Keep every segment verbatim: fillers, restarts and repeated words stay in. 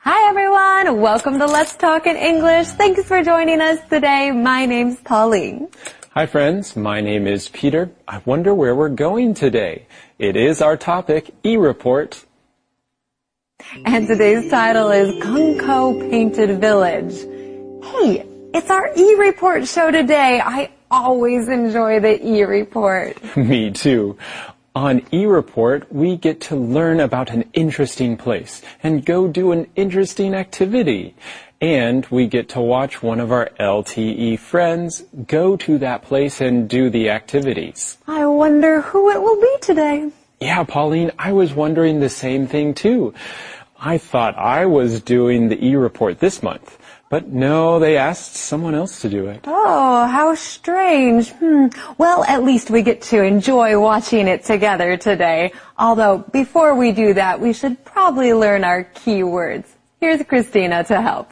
Hi everyone, welcome to Let's Talk in English. Thanks for joining us today. My name's Pauline. Hi friends, my name is Peter. I wonder where we're going today. It is our topic, e-report. And today's title is Kung-ko Painted Village. Hey, it's our e-report show today. I always enjoy the e-report. Me too. On e-report, we get to learn about an interesting place and go do an interesting activity. And we get to watch one of our L T E friends go to that place and do the activities. I wonder who it will be today. Yeah, Pauline, I was wondering the same thing too. I thought I was doing the e-report this month. But no, they asked someone else to do it. Oh, how strange. Hmm. Well, at least we get to enjoy watching it together today. Although, before we do that, we should probably learn our key words. Here's Christina to help.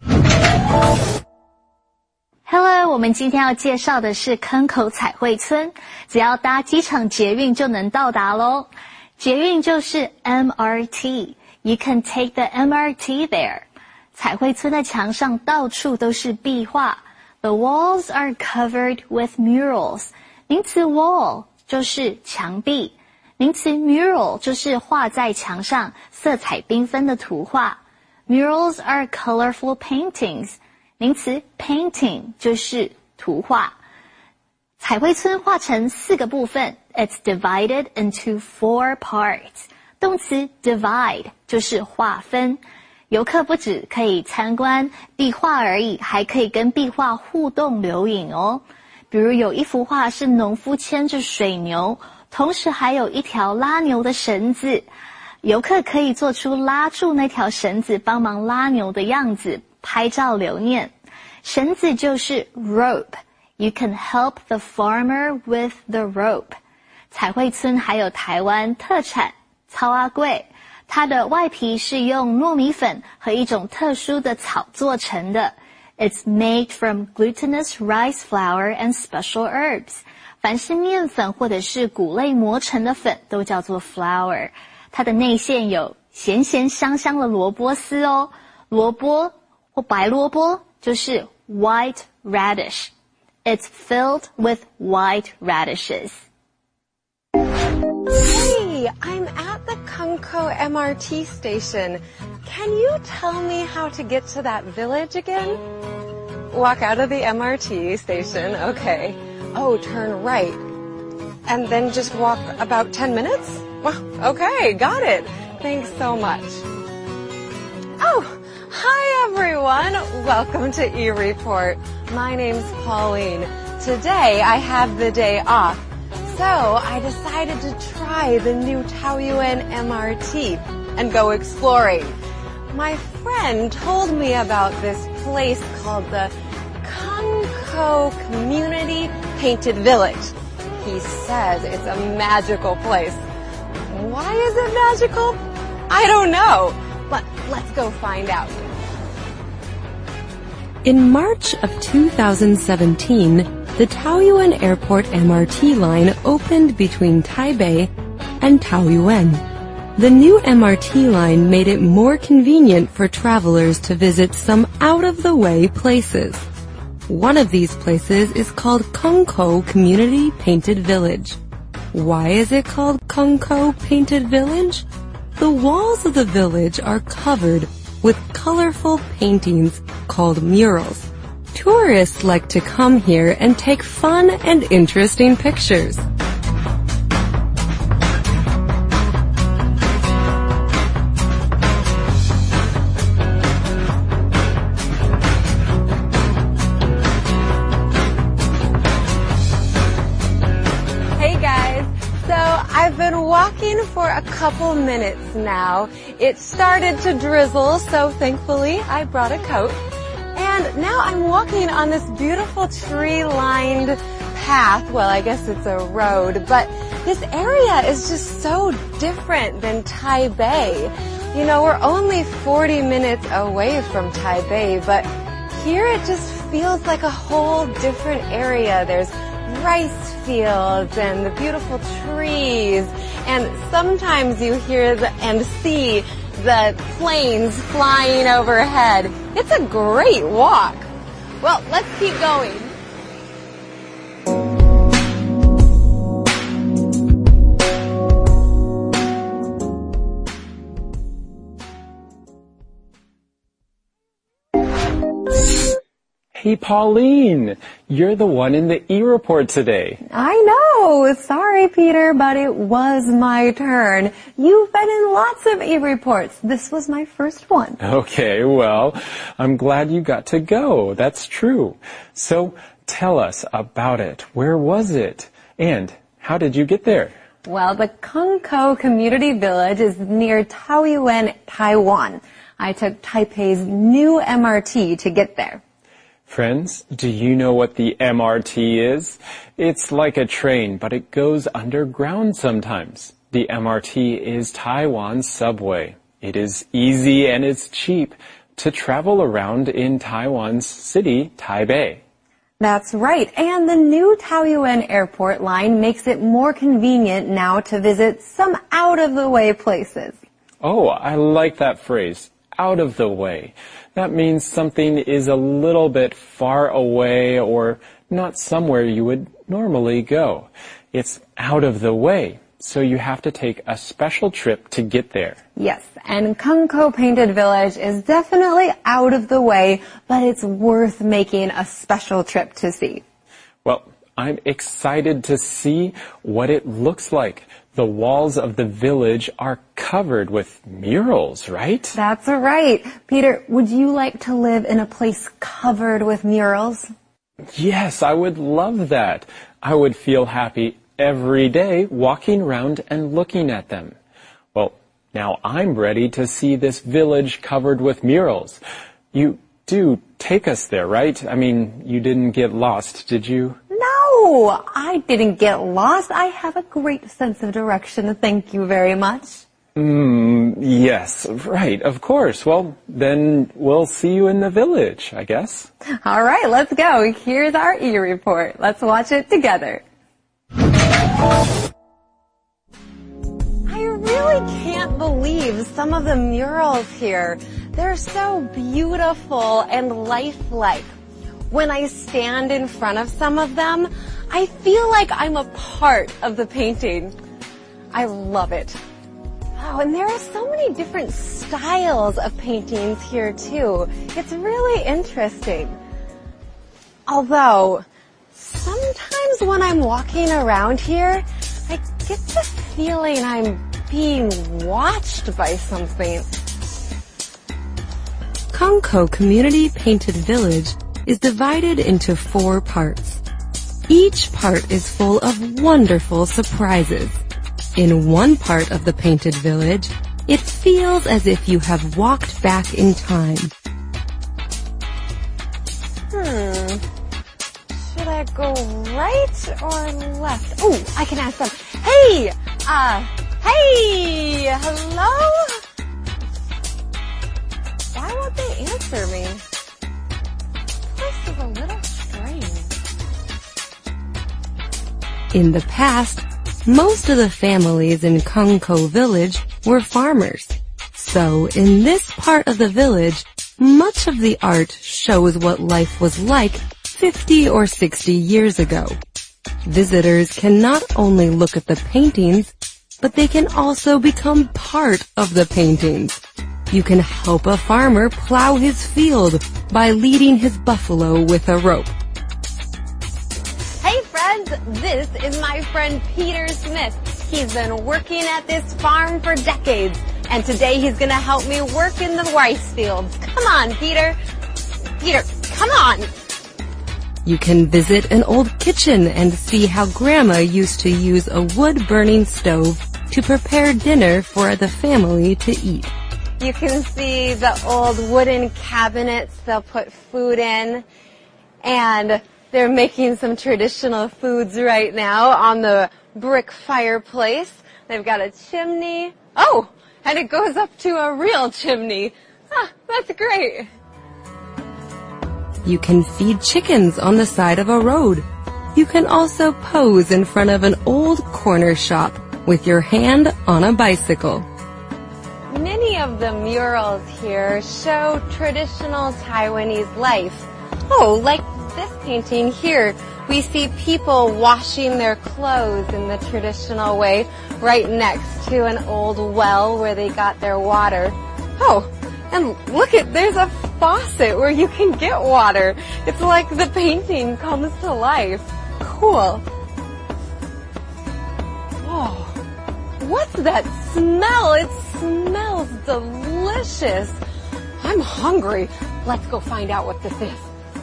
Hello, 我们今天要介绍的是坑口彩绘村，只要搭机场捷运就能到达咯。捷运就是 M R T. You can take the M R T there. 彩绘村的墙上到处都是壁画。The walls are covered with murals. 名词 wall 就是墙壁，名词 mural 就是画在墙上色彩缤纷的图画。Murals are colorful paintings. 名词 painting 就是图画。彩绘村画成四个部分。It's divided into four parts. 动词 divide 就是划分。游客不只可以参观壁画而已，还可以跟壁画互动留影哦。比如有一幅画是农夫牵着水牛，同时还有一条拉牛的绳子。游客可以做出拉住那条绳子帮忙拉牛的样子，拍照留念。绳子就是 rope. You can help the farmer with the rope. 彩绘村还有台湾特产草仔粿，它的外皮是用糯米粉和一种特殊的草做成的。It's made from glutinous rice flour and special herbs. 凡是面粉或者是谷类磨成的粉都叫做 flour. 它的内馅有咸咸香香的萝卜丝哦。萝卜或白萝卜就是 white radish. It's filled with white radishes. Hey, I'm at the Kung-ko M R T station. Can you tell me how to get to that village again? Walk out of the M R T station, okay. Oh, turn right. And then just walk about ten minutes? Well, okay, got it. Thanks so much. Oh, hi everyone. Welcome to e-report. My name's Pauline. Today I have the day off. So I decided to try the new Taoyuan M R T and go exploring. My friend told me about this place called the Kung-ko Community Painted Village. He says it's a magical place. Why is it magical? I don't know, but let's go find out. In March of two thousand seventeen, the Taoyuan Airport M R T line opened between Taipei and Taoyuan. The new M R T line made it more convenient for travelers to visit some out-of-the-way places. One of these places is called Kung-ko Community Painted Village. Why is it called Kung-ko Painted Village? The walls of the village are covered with colorful paintings called murals. Tourists like to come here and take fun and interesting pictures. Hey guys, so I've been walking for a couple minutes now. It started to drizzle, so thankfully I brought a coat. And now I'm walking on this beautiful tree-lined path. Well, I guess it's a road, but this area is just so different than Taipei. You know, we're only forty minutes away from Taipei, but here it just feels like a whole different area. There's rice fields and the beautiful trees, and sometimes you hear the, and see the planes flying overhead. It's a great walk. Well, let's keep going. Hey, Pauline, you're the one in the e-report today. I know. Sorry, Peter, but it was my turn. You've been in lots of e-reports. This was my first one. Okay, well, I'm glad you got to go. That's true. So tell us about it. Where was it? And how did you get there? Well, the Kungko Community Village is near Taoyuan, Taiwan. I took Taipei's new M R T to get there. Friends, do you know what the M R T is? It's like a train, but it goes underground sometimes. The M R T is Taiwan's subway. It is easy and it's cheap to travel around in Taiwan's city, Taipei. That's right. And the new Taoyuan airport line makes it more convenient now to visit some out-of-the-way places. Oh, I like that phrase, out of the way. That means something is a little bit far away or not somewhere you would normally go. It's out of the way, so you have to take a special trip to get there. Yes, and Kungko Painted Village is definitely out of the way, but it's worth making a special trip to see. Well, I'm excited to see what it looks like. The walls of the village are covered with murals, right? That's right. Peter, would you like to live in a place covered with murals? Yes, I would love that. I would feel happy every day walking around and looking at them. Well, now I'm ready to see this village covered with murals. You do take us there, right? I mean, you didn't get lost, did you? No, I didn't get lost. I have a great sense of direction. Thank you very much. Mm, yes, right, of course. Well, then we'll see you in the village, I guess. All right, let's go. Here's our e-report. Let's watch it together. I really can't believe some of the murals here. They're so beautiful and lifelike. When I stand in front of some of them, I feel like I'm a part of the painting. I love it. Oh, and there are so many different styles of paintings here too. It's really interesting. Although, sometimes when I'm walking around here, I get the feeling I'm being watched by something. Kungko Community Painted Village is divided into four parts. Each part is full of wonderful surprises. In one part of the painted village, it feels as if you have walked back in time. Hmm. Should I go right or left? Oh, I can ask them. Hey! Uh, hey! Hello? Why won't they answer me? This is a little strange. In the past, most of the families in Kungko Village were farmers. So, in this part of the village, much of the art shows what life was like fifty or sixty years ago. Visitors can not only look at the paintings, but they can also become part of the paintings. You can help a farmer plow his field by leading his buffalo with a rope. Hey friends, this is my friend Peter Smith. He's been working at this farm for decades, and today he's gonna help me work in the rice fields. Come on, Peter. Peter, come on. You can visit an old kitchen and see how Grandma used to use a wood-burning stove to prepare dinner for the family to eat. You can see the old wooden cabinets they'll put food in, and they're making some traditional foods right now on the brick fireplace. They've got a chimney. Oh, and it goes up to a real chimney. Ah, that's great. You can feed chickens on the side of a road. You can also pose in front of an old corner shop with your hand on a bicycle. Many of the murals here show traditional Taiwanese life. Oh, like this painting here. We see people washing their clothes in the traditional way right next to an old well where they got their water. Oh, and look at, there's a faucet where you can get water. It's like the painting comes to life. Cool. Oh, what's that smell? It smells delicious. I'm hungry. Let's go find out what this is.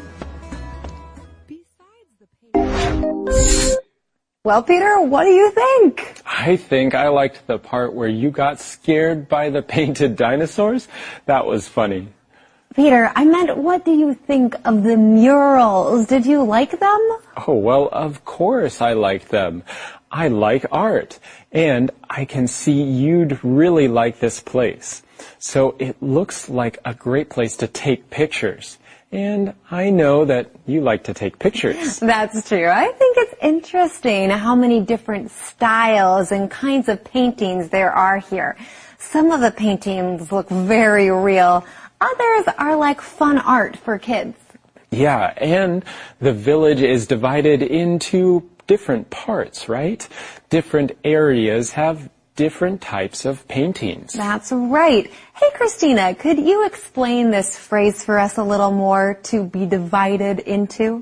Well, Peter, what do you think? I think I liked the part where you got scared by the painted dinosaurs. That was funny. Peter, I meant, what do you think of the murals? Did you like them? Oh, well, of course I liked them. I like art, and I can see you'd really like this place. So it looks like a great place to take pictures. And I know that you like to take pictures. That's true. I think it's interesting how many different styles and kinds of paintings there are here. Some of the paintings look very real. Others are like fun art for kids. Yeah, and the village is divided into different parts, right? Different areas have different types of paintings. That's right. Hey, Christina, could you explain this phrase for us a little more, to be divided into?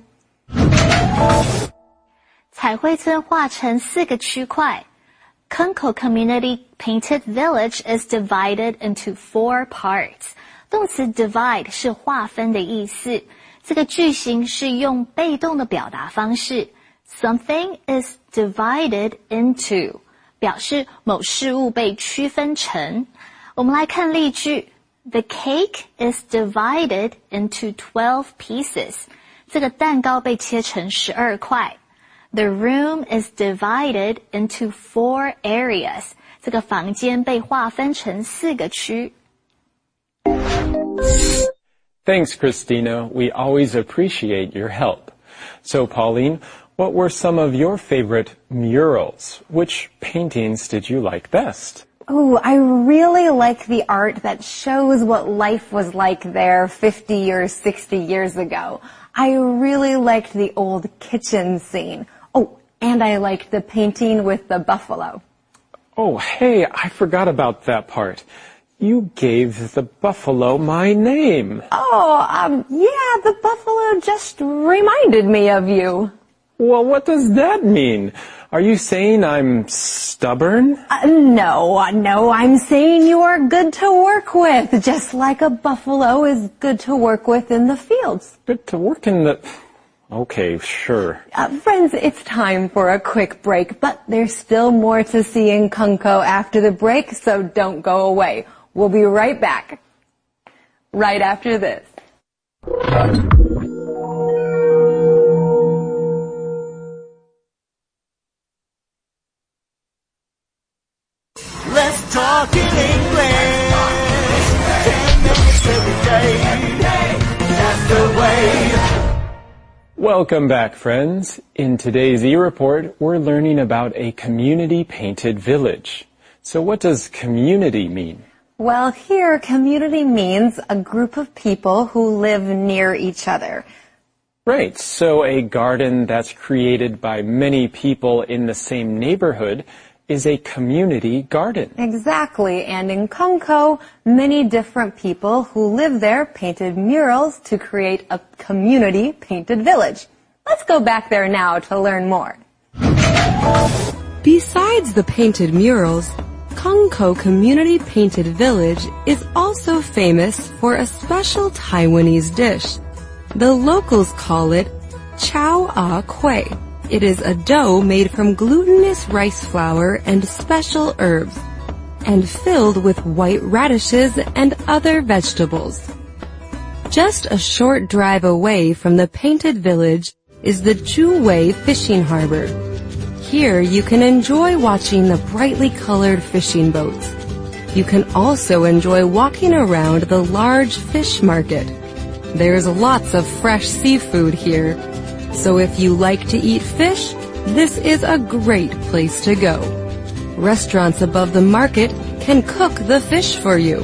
彩绘村划成四个区块。Kunko Community Painted Village is divided into four parts. 动词 divide 是划分的意思。这个句型是用被动的表达方式。Something is divided into.表示某事物被区分成。我们来看例句 The cake is divided into twelve pieces. 这个蛋糕被切成十二块。The room is divided into four areas. 这个房间被划分成四个区。 Thanks, Christina. We always appreciate your help. So, Pauline, what were some of your favorite murals? Which paintings did you like best? Oh, I really like the art that shows what life was like there fifty or sixty years ago. I really liked the old kitchen scene. Oh, and I liked the painting with the buffalo. Oh, hey, I forgot about that part. You gave the buffalo my name. Oh, um, yeah, the buffalo just reminded me of you. Well, what does that mean? Are you saying I'm stubborn? Uh, no, no, I'm saying you are good to work with, just like a buffalo is good to work with in the fields. Good to work in the... Okay, sure. Uh, friends, it's time for a quick break, but there's still more to see in Kunko after the break, so don't go away. We'll be right back, right after this. Let's talk in English. Ten minutes every day. That's the way. Welcome back, friends. In today's e-report, we're learning about a community-painted village. So what does community mean? Well, here, community means a group of people who live near each other. Right, so a garden that's created by many people in the same neighborhood is a community garden. Exactly, and in Kunko, many different people who live there painted murals to create a community painted village. Let's go back there now to learn more. Besides the painted murals, Kunko Community Painted Village is also famous for a special Taiwanese dish. The locals call it chow a kueh. It is a dough made from glutinous rice flour and special herbs, and filled with white radishes and other vegetables. Just a short drive away from the painted village is the Juwei Fishing Harbor. Here you can enjoy watching the brightly colored fishing boats. You can also enjoy walking around the large fish market. There's lots of fresh seafood here. So if you like to eat fish, this is a great place to go. Restaurants above the market can cook the fish for you.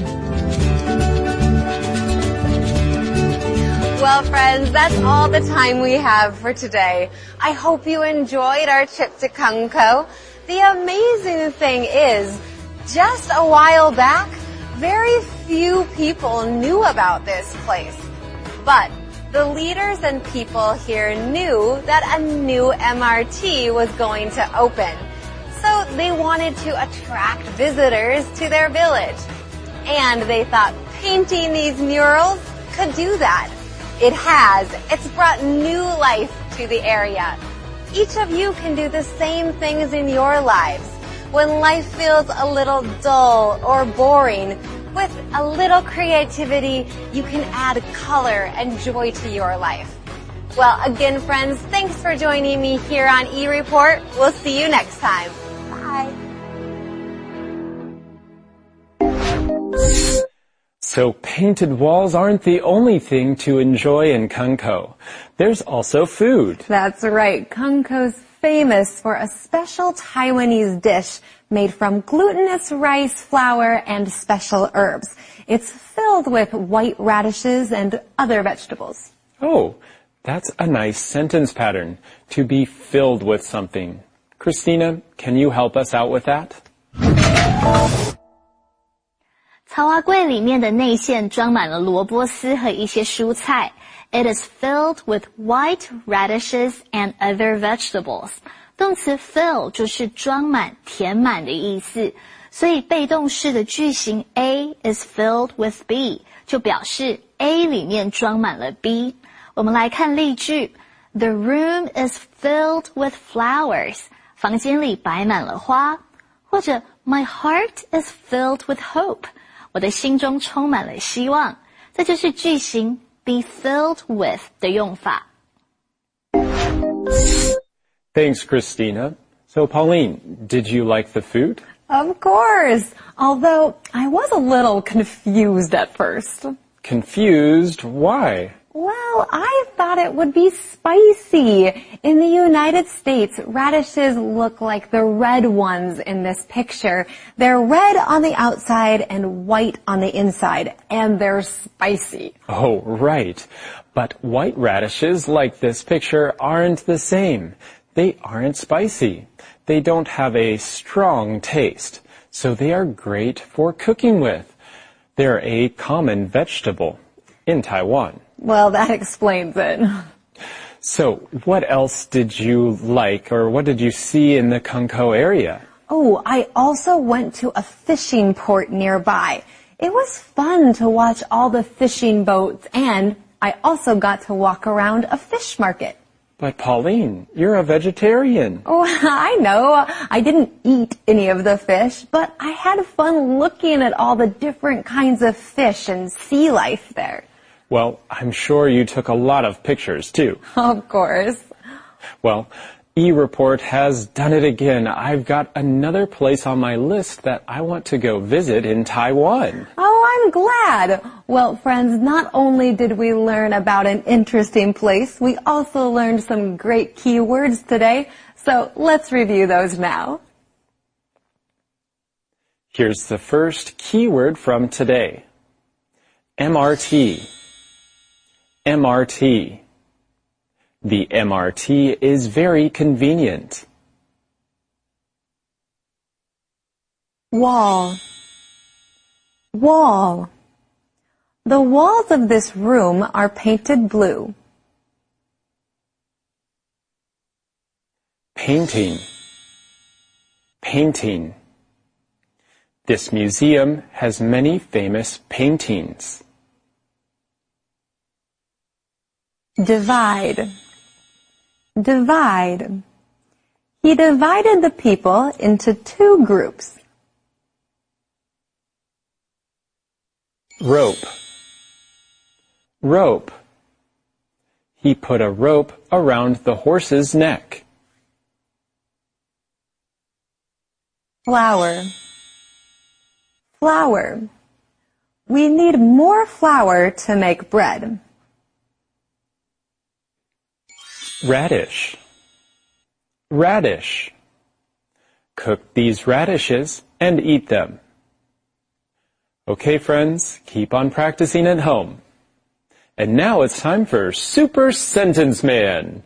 Well, friends, that's all the time we have for today. I hope you enjoyed our trip to Kungko. The amazing thing is, just a while back, very few people knew about this place. But the leaders and people here knew that a new M R T was going to open. So they wanted to attract visitors to their village. And they thought painting these murals could do that. It has. It's brought new life to the area. Each of you can do the same things in your lives. When life feels a little dull or boring, with a little creativity, you can add color and joy to your life. Well, again, friends, thanks for joining me here on eReport. We'll see you next time. Bye. So painted walls aren't the only thing to enjoy in Kungko. There's also food. That's right. Kungko's famous for a special Taiwanese dish made from glutinous rice flour and special herbs. It's filled with white radishes and other vegetables. Oh, that's a nice sentence pattern, to be filled with something. Christina, can you help us out with that? 草蛙柜里面的内馅装满了萝卜丝和一些蔬菜。It is filled with white radishes and other vegetables. 动词 fill 就是装满、填满的意思，所以被动式的句型 A is filled with B 就表示 A 里面装满了 B。我们来看例句 ：The room is filled with flowers. 房间里摆满了花，或者 My heart is filled with hope. 我的心中充满了希望。这就是句型 be filled with 的用法。 Thanks, Christina. So, Pauline, did you like the food? Of course, although I was a little confused at first. Confused? Why? Well, I thought it would be spicy. In the United States, radishes look like the red ones in this picture. They're red on the outside and white on the inside, and they're spicy. Oh, right. But white radishes like this picture aren't the same. They aren't spicy. They don't have a strong taste, so they are great for cooking with. They're a common vegetable in Taiwan. Well, that explains it. So, what else did you like, or what did you see in the Kungko area? Oh, I also went to a fishing port nearby. It was fun to watch all the fishing boats, and I also got to walk around a fish market. But Pauline, you're a vegetarian. Oh, I know. I didn't eat any of the fish, but I had fun looking at all the different kinds of fish and sea life there. Well, I'm sure you took a lot of pictures, too. Of course. Well, eReport has done it again. I've got another place on my list that I want to go visit in Taiwan. Oh, I'm glad. Well, friends, not only did we learn about an interesting place, we also learned some great key words today. So let's review those now. Here's the first keyword from today. M R T. M R T. The M R T is very convenient. Wall. Wall. The walls of this room are painted blue. Painting. Painting. This museum has many famous paintings. Divide. Divide. He divided the people into two groups. Rope. Rope. He put a rope around the horse's neck. Flour. Flour. We need more flour to make bread. Radish. Radish. Cook these radishes and eat them. Okay, friends, keep on practicing at home. And now it's time for Super Sentence Man.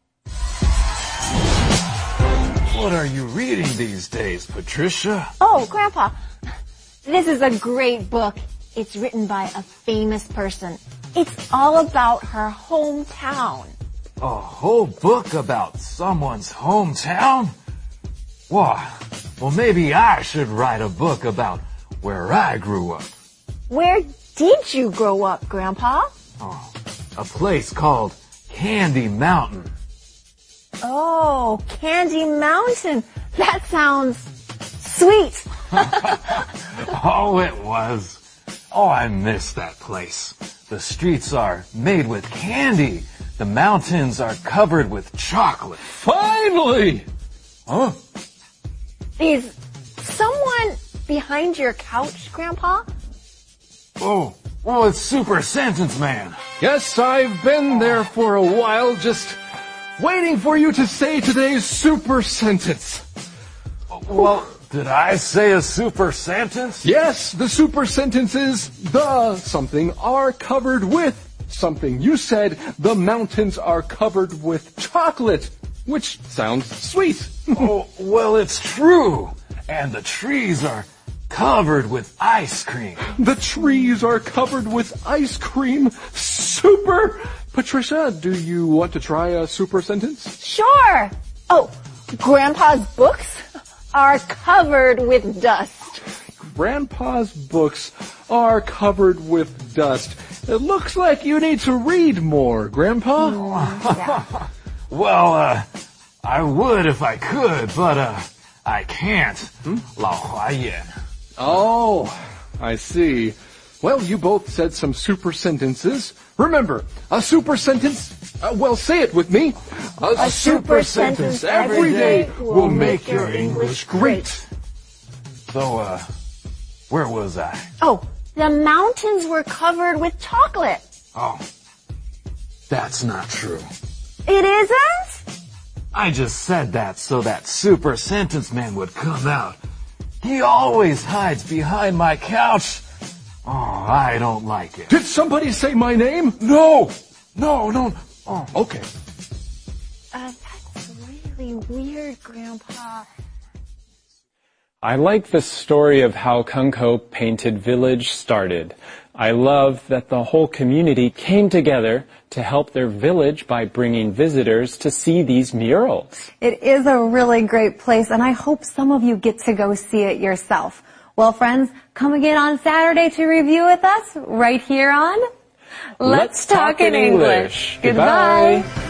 What are you reading these days, Patricia? Oh, Grandpa, this is a great book. It's written by a famous person. It's all about her hometown. A whole book about someone's hometown? Wow. Well, maybe I should write a book about where I grew up. Where did you grow up, Grandpa? Oh, a place called Candy Mountain. Oh, Candy Mountain. That sounds sweet. Oh, it was. Oh, I miss that place. The streets are made with candy. The mountains are covered with chocolate. Finally! Huh? Is someone behind your couch, Grandpa? Oh, well, it's Super Sentence Man. Yes, I've been there for a while, just waiting for you to say today's super sentence. Well, did I say a super sentence? Yes, the super sentence is the something are covered with something. You said the mountains are covered with chocolate, which sounds sweet. Oh, well, it's true. And the trees are covered with ice cream. The trees are covered with ice cream. Super! Patricia, do you want to try a super sentence? Sure. Oh, Grandpa's books are covered with dust. Grandpa's books are covered with dust. It looks like you need to read more, Grandpa. Mm, yeah. Well, uh, I would if I could, but, uh, I can't. Hmm? 老花眼. Oh, I see. Well, you both said some super sentences. Remember, a super sentence, uh, well, say it with me. A, A super sentence every day will make your English great. So, uh, where was I? Oh, the mountains were covered with chocolate. Oh, that's not true. It isn't? I just said that so that Super Sentence Man would come out. He always hides behind my couch. Oh, I don't like it. Did somebody say my name? No! No, no. Oh, okay. Uh, that's really weird, Grandpa. I like the story of how Kunko Painted Village started. I love that the whole community came together to help their village by bringing visitors to see these murals. It is a really great place, and I hope some of you get to go see it yourself. Well, friends, come again on Saturday to review with us right here on Let's, Let's Talk in English. English. Goodbye. Goodbye.